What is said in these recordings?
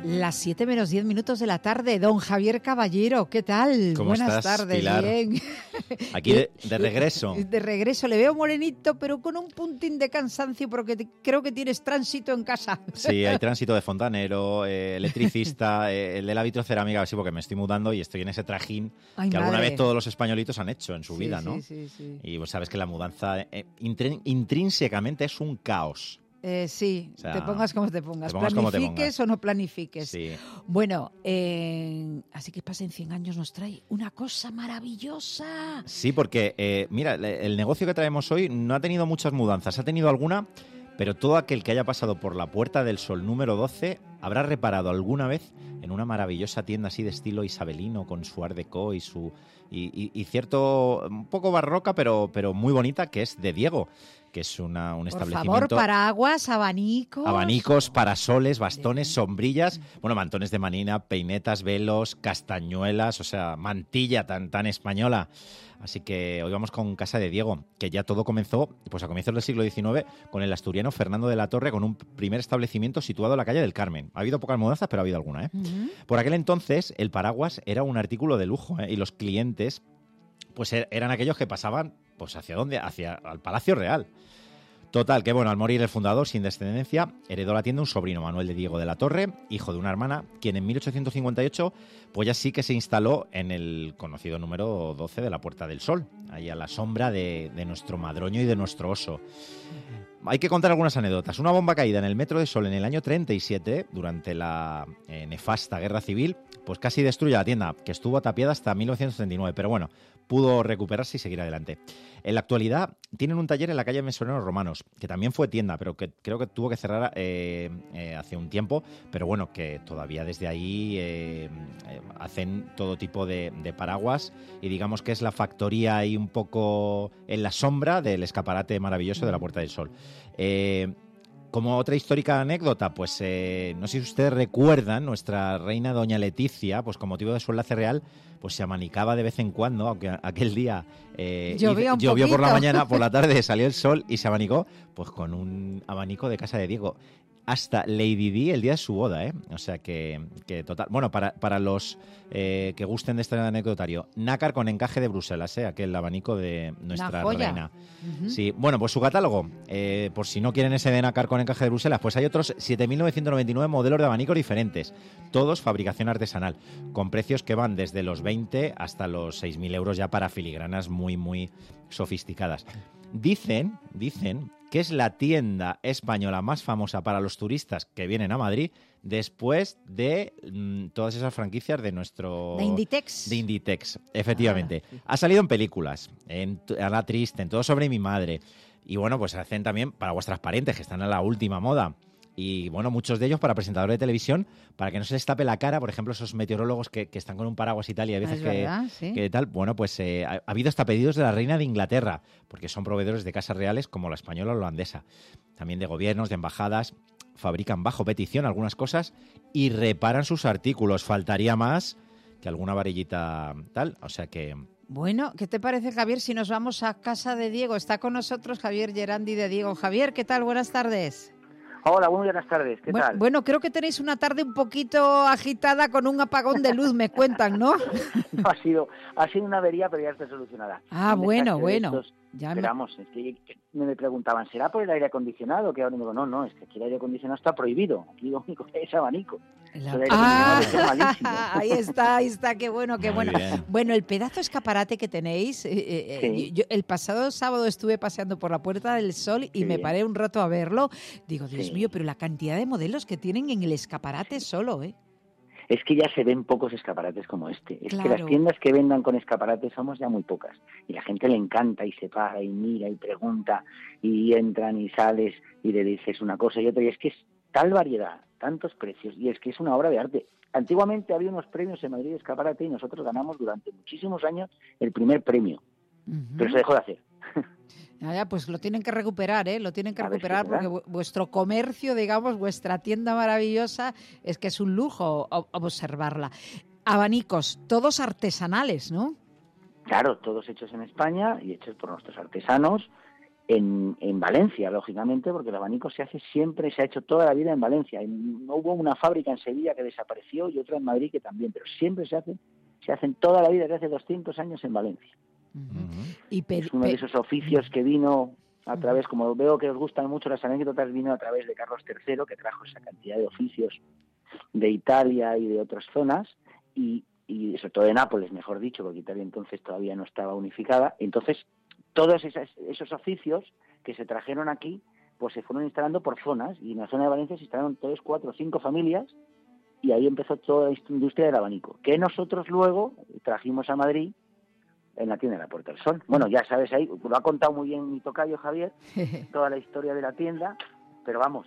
Las 7 menos 10 minutos de la tarde. Don Javier Caballero, ¿qué tal? ¿Cómo Buenas estás, tardes, Pilar? bien. Aquí de regreso. De regreso, le veo morenito, pero con un puntín de cansancio porque creo que tienes tránsito en casa. Sí, hay tránsito de fontanero, electricista, el de la vitrocerámica, sí, porque me estoy mudando y estoy en ese trajín Ay, que alguna madre. vez todos los españolitos han hecho en su vida, ¿no? Sí. Y pues sabes que la mudanza intrínsecamente es un caos. Sí, O sea, te pongas como te pongas. te pongas como te Planifiques pongas. o no planifiques. Sí. Bueno, así que pasen 100 años nos trae una cosa maravillosa. Sí, porque, mira, el negocio que traemos hoy no ha tenido muchas mudanzas, ha tenido alguna, pero todo aquel que haya pasado por la Puerta del Sol número 12 habrá reparado alguna vez en una maravillosa tienda así de estilo isabelino, con su art déco y su y cierto, un poco barroca, pero muy bonita, que es de Diego, que es un Por establecimiento... favor, paraguas, abanicos. Abanicos, parasoles, bastones, sombrillas, bueno, mantones de manina, peinetas, velos, castañuelas, o sea, mantilla tan española. Así que hoy vamos con Casa de Diego, que ya todo comenzó pues a comienzos del siglo XIX con el asturiano Fernando de la Torre, con un primer establecimiento situado en la calle del Carmen. Ha habido pocas mudanzas, pero ha habido alguna, ¿eh? Uh-huh. Por aquel entonces, el paraguas era un artículo de lujo, ¿eh? Y los clientes pues eran aquellos que pasaban pues ¿hacia dónde? Hacia al Palacio Real. Total, que bueno, al morir el fundador sin descendencia, heredó la tienda un sobrino, Manuel de Diego de la Torre, hijo de una hermana, quien en 1858 pues ya sí que se instaló en el conocido número 12 de la Puerta del Sol, ahí a la sombra de nuestro madroño y de nuestro oso. Hay que contar algunas anécdotas. Una bomba caída en el Metro de Sol en el año 37, durante la nefasta Guerra Civil, pues casi destruye la tienda, que estuvo tapiada hasta 1939, pero bueno, pudo recuperarse y seguir adelante. En la actualidad tienen un taller en la calle Mesoneros Romanos, que también fue tienda, pero que creo que tuvo que cerrar hace un tiempo, pero bueno, que todavía desde ahí hacen todo tipo de paraguas y digamos que es la factoría ahí un poco en la sombra del escaparate maravilloso de la Puerta del Sol. Como otra histórica anécdota, pues no sé si ustedes recuerdan, nuestra reina doña Leticia, pues con motivo de su enlace real, pues se amanicaba de vez en cuando, aunque aquel día llovió por la mañana, por la tarde salió el sol y se abanicó, pues con un abanico de Casa de Diego. Hasta Lady Di el día de su boda, ¿eh? O sea que total... Bueno, para los que gusten de este anecdotario, nácar con encaje de Bruselas, ¿eh? Aquel abanico de nuestra reina. Uh-huh. Sí, bueno, pues su catálogo, por si no quieren ese de nácar con encaje de Bruselas, pues hay otros 7.999 modelos de abanicos diferentes, todos fabricación artesanal, con precios que van desde los 20 hasta los 6.000 euros ya para filigranas muy, muy sofisticadas. Dicen que es la tienda española más famosa para los turistas que vienen a Madrid después de todas esas franquicias de nuestro... De Inditex. De Inditex, efectivamente. Sí. Ha salido en películas, en La Triste, en Todo sobre mi madre. Y bueno, pues hacen también paraguas transparentes, que están a la última moda. Y bueno, muchos de ellos para presentadores de televisión, para que no se les tape la cara, por ejemplo, esos meteorólogos que están con un paraguas y tal, y a veces que tal, bueno, pues ha habido hasta pedidos de la reina de Inglaterra, porque son proveedores de casas reales como la española o la holandesa, también de gobiernos, de embajadas, fabrican bajo petición algunas cosas y reparan sus artículos, faltaría más que alguna varillita tal, o sea que... Bueno, ¿qué te parece, Javier, si nos vamos a Casa de Diego? Está con nosotros Javier Gerandi de Diego. Javier, ¿qué tal? Buenas tardes. Hola, muy buenas tardes. ¿Qué tal? Bueno, creo que tenéis una tarde un poquito agitada con un apagón de luz, me cuentan, ¿no? No, ha sido una avería, pero ya está solucionada. Ah, bueno. Esperamos, es que me preguntaban, ¿será por el aire acondicionado? Que ahora digo, no, es que aquí el aire acondicionado está prohibido. Aquí lo único que hay es abanico. Ahí está, qué bueno. Bien. Bueno, el pedazo escaparate que tenéis, sí. Yo el pasado sábado estuve paseando por la Puerta del Sol y me paré un rato a verlo. Digo, Dios mío, pero la cantidad de modelos que tienen en el escaparate solo, ¿eh? Es que ya se ven pocos escaparates como este. Es claro. que las tiendas que vendan con escaparates somos ya muy pocas. Y la gente le encanta y se para y mira y pregunta y entran y sales y le dices una cosa y otra. Y es que es tal variedad, tantos precios, y es que es una obra de arte. Antiguamente había unos premios en Madrid de escaparate y nosotros ganamos durante muchísimos años el primer premio. Uh-huh. Pero se dejó de hacer. Ya, pues lo tienen que recuperar, ¿eh? Lo tienen que recuperar porque vuestro comercio, digamos, vuestra tienda maravillosa, es que es un lujo observarla. Abanicos, todos artesanales, ¿no? Claro, todos hechos en España y hechos por nuestros artesanos en Valencia, lógicamente, porque el abanico se ha hecho toda la vida en Valencia. No hubo una fábrica en Sevilla que desapareció y otra en Madrid que también, pero siempre se hacen toda la vida, desde hace 200 años en Valencia. Es uno de esos oficios que vino a través, como veo que os gustan mucho las anécdotas, vino a través de Carlos III, que trajo esa cantidad de oficios de Italia y de otras zonas, y sobre todo de Nápoles, mejor dicho, porque Italia entonces todavía no estaba unificada. Entonces, todos esos oficios que se trajeron aquí, pues se fueron instalando por zonas, y en la zona de Valencia se instalaron 3, 4, 5 familias, y ahí empezó toda la industria del abanico, que nosotros luego trajimos a Madrid en la tienda de la Puerta del Sol. Bueno, ya sabes, ahí lo ha contado muy bien mi tocayo Javier, toda la historia de la tienda, pero vamos,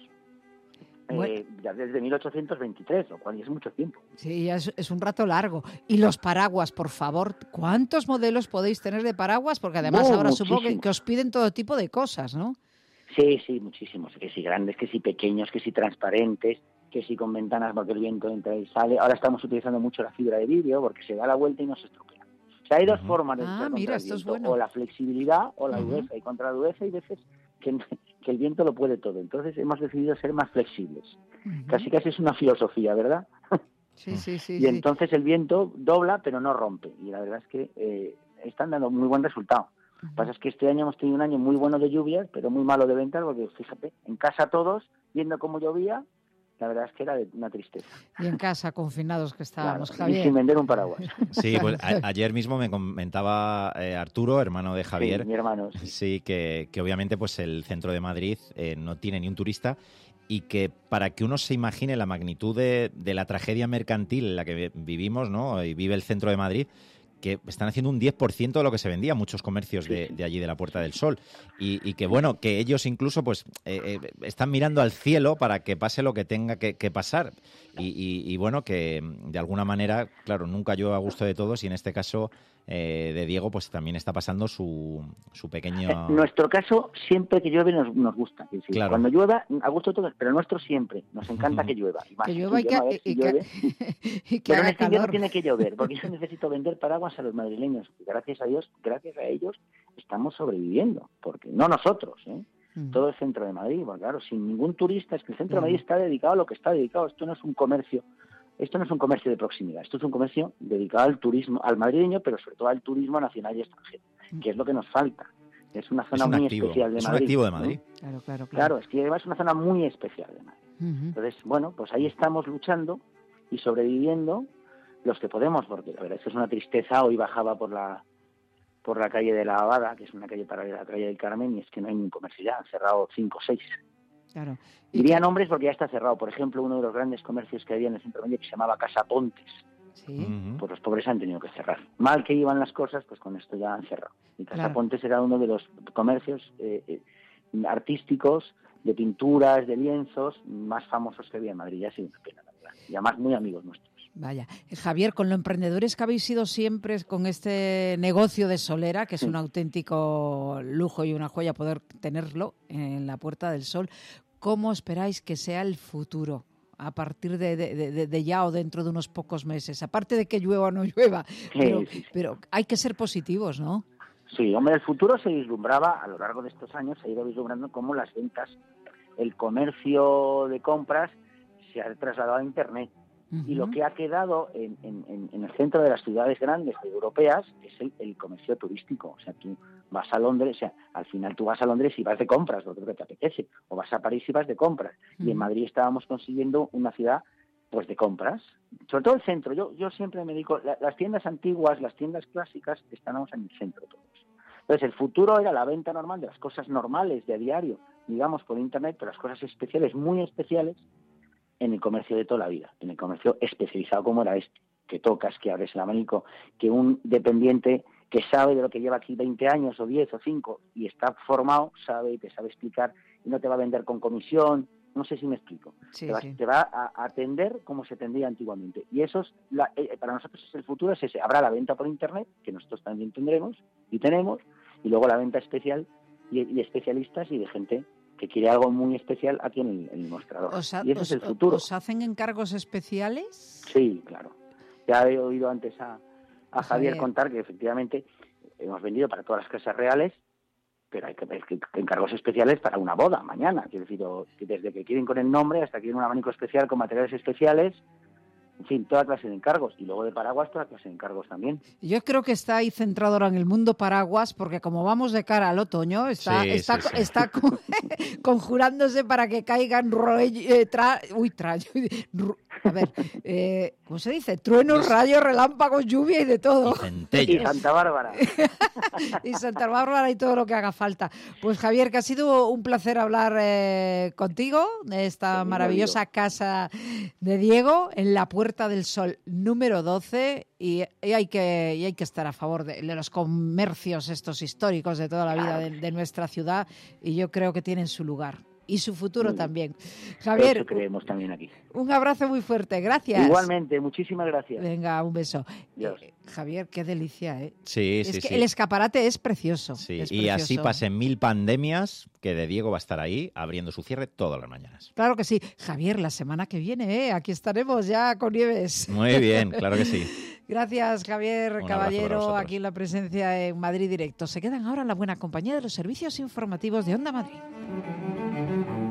ya desde 1823, lo cual ya es mucho tiempo. Sí, ya es un rato largo. Y los paraguas, por favor, ¿cuántos modelos podéis tener de paraguas? Porque además ahora supongo que os piden todo tipo de cosas, ¿no? Sí, muchísimos. Que si grandes, que si pequeños, que si transparentes, que si con ventanas porque el viento entra y sale. Ahora estamos utilizando mucho la fibra de vidrio porque se da la vuelta y no se estropea. O sea, hay dos formas de luchar contra el viento. Es bueno. O la flexibilidad o la dureza. Y contra la dureza hay veces que el viento lo puede todo. Entonces hemos decidido ser más flexibles. Casi es una filosofía, ¿verdad? Sí. Y entonces el viento dobla pero no rompe. Y la verdad es que están dando muy buen resultado. Lo que pasa es que este año hemos tenido un año muy bueno de lluvias, pero muy malo de ventas, porque fíjate, en casa todos, viendo cómo llovía, la verdad es que era de una tristeza. Y en casa, confinados que estábamos, claro, Javier. Y sin vender un paraguas. Sí, pues ayer mismo me comentaba Arturo, hermano de Javier. Sí, mi hermano. Sí, que obviamente pues el centro de Madrid no tiene ni un turista, y que para que uno se imagine la magnitud de la tragedia mercantil en la que vivimos, ¿no? Y vive el centro de Madrid, que están haciendo un 10% de lo que se vendía muchos comercios de allí, de la Puerta del Sol. Y que, bueno, que ellos incluso pues están mirando al cielo para que pase lo que tenga que pasar. Y bueno, que de alguna manera, claro, nunca llueve a gusto de todos, y en este caso de Diego, pues también está pasando su pequeño... En nuestro caso, siempre que llueve nos gusta. Es decir, claro. Cuando llueva, a gusto de todos, pero el nuestro siempre. Nos encanta que llueva. Y más que llueva y que pero haga en este invierno calor. tiene que llover, porque yo necesito vender paraguas a los madrileños. Y gracias a Dios, gracias a ellos, estamos sobreviviendo. Porque no nosotros, todo el centro de Madrid. Bueno, claro, sin ningún turista, es que el centro de Madrid está dedicado a lo que está dedicado. Esto no es un comercio de proximidad, esto es un comercio dedicado al turismo, al madrileño, pero sobre todo al turismo nacional y extranjero, que es lo que nos falta. Es una zona muy especial de Madrid. Es un activo de Madrid. Claro. Es que además es una zona muy especial de Madrid. Entonces, bueno, pues ahí estamos luchando y sobreviviendo los que podemos, porque la verdad es que es una tristeza. Hoy bajaba por la calle de la Abada, que es una calle paralela a la calle del Carmen, y es que no hay ningún comercio ya, han cerrado 5 o 6. Claro. Diría nombres porque ya está cerrado. Por ejemplo, uno de los grandes comercios que había en el centro de Madrid, que se llamaba Casa Pontes, pues los pobres han tenido que cerrar. Mal que iban las cosas, pues con esto ya han cerrado. Y Casa Pontes era uno de los comercios artísticos, de pinturas, de lienzos, más famosos que había en Madrid. Ya ha sido una pena, la verdad. Y además muy amigos nuestros. Vaya. Javier, con lo emprendedores que habéis sido siempre con este negocio de Solera, que es un auténtico lujo y una joya poder tenerlo en la Puerta del Sol, ¿cómo esperáis que sea el futuro a partir de ya o dentro de unos pocos meses? Aparte de que llueva o no llueva, pero hay que ser positivos, ¿no? Sí, hombre, el futuro se vislumbraba a lo largo de estos años, se ha ido vislumbrando cómo las ventas, el comercio de compras se ha trasladado a Internet. Y lo que ha quedado en el centro de las ciudades grandes europeas es el comercio turístico. O sea, tú vas a Londres, o sea, al final tú vas a Londres y vas de compras, lo que te apetece, o vas a París y vas de compras. Y en Madrid estábamos consiguiendo una ciudad pues de compras, sobre todo el centro. Yo siempre me digo, las tiendas antiguas, las tiendas clásicas, estábamos en el centro todos. Entonces el futuro era la venta normal de las cosas normales de a diario, digamos por Internet, pero las cosas especiales, muy especiales, en el comercio de toda la vida, en el comercio especializado como era este, que tocas, que abres el abanico, que un dependiente que sabe de lo que lleva aquí 20 años o 10 o 5 y está formado, sabe y te sabe explicar y no te va a vender con comisión, no sé si me explico. Te va a atender como se atendía antiguamente. Y eso es para nosotros es el futuro, es ese. Habrá la venta por Internet, que nosotros también tendremos y tenemos, y luego la venta especial y especialistas y de gente que quiere algo muy especial aquí en el mostrador. Y ese es el futuro. ¿Os hacen encargos especiales? Sí, claro. Ya he oído antes a Javier contar que efectivamente hemos vendido para todas las casas reales pero hay que ver que encargos especiales para una boda mañana, quiero decir, desde que quieren con el nombre hasta que quieren un abanico especial con materiales especiales, en fin, toda clase de encargos. Y luego de paraguas, toda clase de encargos también. Yo creo que está ahí centrado ahora en el mundo paraguas, porque como vamos de cara al otoño, está conjurándose para que caigan ¿cómo se dice? Truenos, rayos, relámpagos, lluvia y de todo. Y Santa Bárbara. Y Santa Bárbara y todo lo que haga falta. Pues Javier, que ha sido un placer hablar contigo de esta maravillosa casa de Diego en la Puerta del Sol número 12 y hay que estar a favor de los comercios estos históricos de toda la vida de nuestra ciudad, y yo creo que tienen su lugar. Y su futuro también. Javier, eso creemos también aquí. Un abrazo muy fuerte, gracias. Igualmente, muchísimas gracias. Venga, un beso. Dios. Javier, qué delicia, ¿eh? Sí. El escaparate es precioso. Sí, es y precioso. así pasen 1000 pandemias, que de Diego va a estar ahí abriendo su cierre todas las mañanas. Claro que sí. Javier, la semana que viene, aquí estaremos ya con Nieves. Muy bien, claro que sí. Gracias, Javier Un Caballero, aquí en la presencia en Madrid Directo. Se quedan ahora en la buena compañía de los servicios informativos de Onda Madrid.